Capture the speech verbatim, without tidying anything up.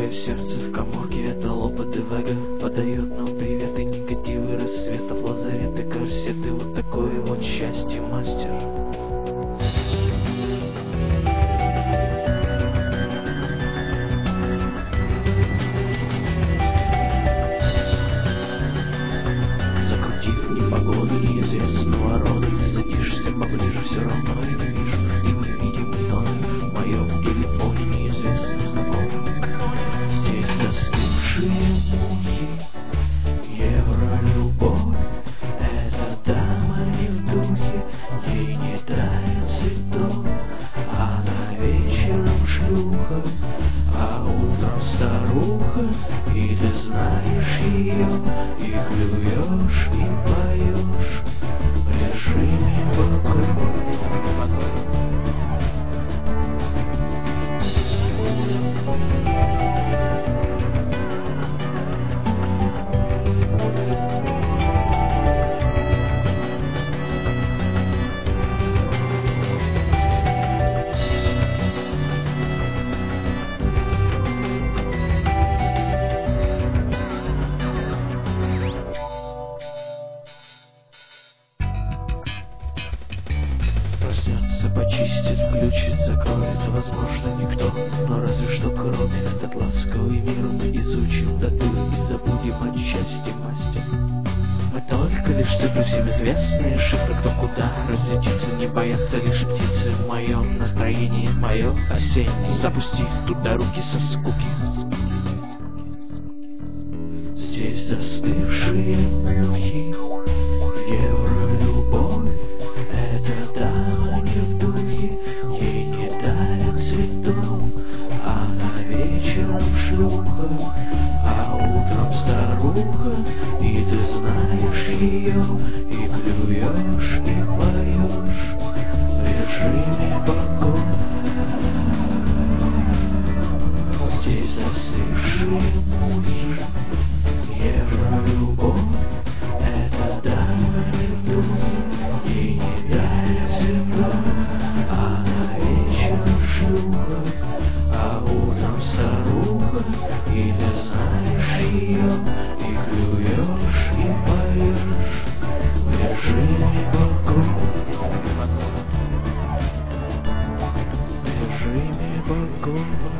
Мое сердце в каморке, это лопат и вега подает нам приветы, негативы рассветов, лазареты, корсеты. Вот такое вот счастье, мастер. Закрутив непогоду неизвестного рода, ты садишься поближе, все равно я не вижу. И невидимый номер в моем телефоне неизвестный знакомый. Здесь застывшие мухи, евролюбовь. Эта дама не в духе, ей не дарят цветов. Она вечером шлюха, а утром старуха. И ты знаешь ее, и клюешь, и поешь в режиме покоя. Проснется, почистит, включит, закроет, возможно, никто. Но разве что кроме этот ласковый мир мы изучим до дыр и забудем отчасти, мастер. Мы только лишь цифры, всем известные шифры, кто куда разлетится, не боятся лишь птицы. В моем настроении, мое осеннее, запусти туда руки со скуки. Здесь застывшие мухи, евролюбовь. Эта дама не в духе, ей не дарят цветов. Она вечером шлюха, а утром старуха. И ты знаешь ее, и клюешь, и поешь в режиме покоя. Здесь застывшие мухи, евролюбовь. Эта дама не в духе, ей не дарят цветов. Она вечером шлюха, а утром старуха. И ты знаешь ее, и клюешь, и поешь в режиме покоя. В режиме покоя.